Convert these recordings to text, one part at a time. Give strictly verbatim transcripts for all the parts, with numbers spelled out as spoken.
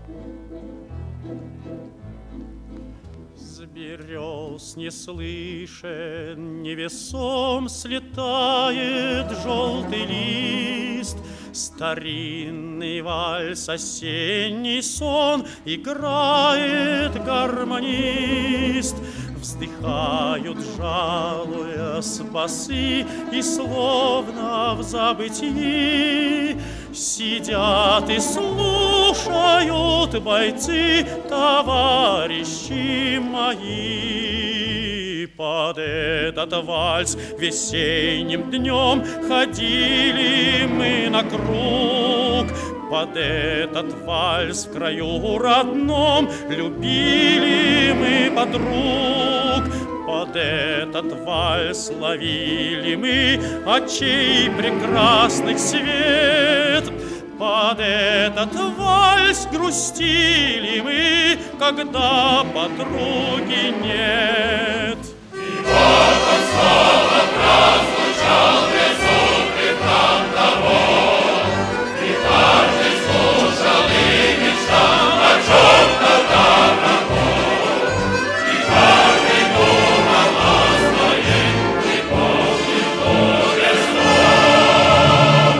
С берез неслышен, невесом слетает желтый лист. Старинный вальс, осенний сон играет гармонист. Вздыхают, жалуясь, басы, и словно в забытии сидят и слушают бойцы, товарищи мои. Под этот вальс весенним днем ходили мы на круг. Под этот вальс в краю родном любили мы подруг. Под этот вальс ловили мы очей прекрасных свет. Под этот вальс грустили мы, когда подруги нет. И вот он снова прозвучал безумный храм того. И каждый слушал и мечтал о чем-то дорогом. И каждый думал о своей, и помнит горе сон.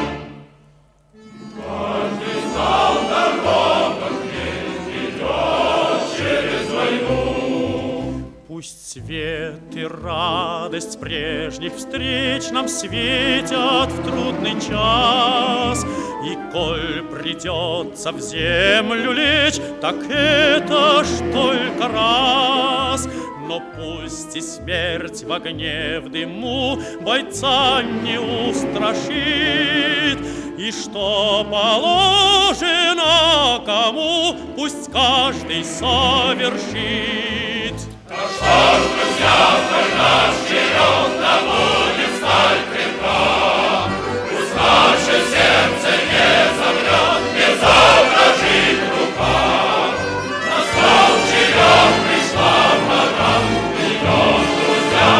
Каждый знал дорогу, где идет через войну. Пусть свет и радость прежних встреч нам светят в трудный час. И коль придется в землю лечь, так это ж только раз. Но пусть и смерть в огне, в дыму бойца не устрашит. И что положено кому, пусть каждый совершит. Ну что ж, друзья, коль наш черед, да будет сталь крепка. Пусть наше сердце не замрет, не задрожит рука. Настал черед, пришла пора, идем, друзья,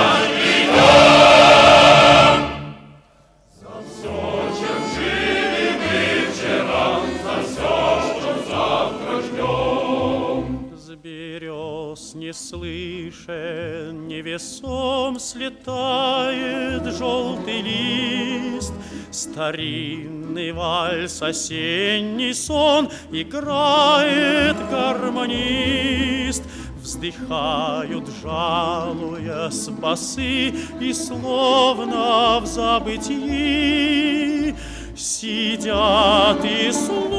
идем. За все, чем жили мы вчера, за все, что завтра ждем. С берез не слышен, невесом слетает желтый лист. Старинный вальс, осенний сон играет гармонист. Вздыхают, жалуясь, басы, и словно в забытии сидят и слушают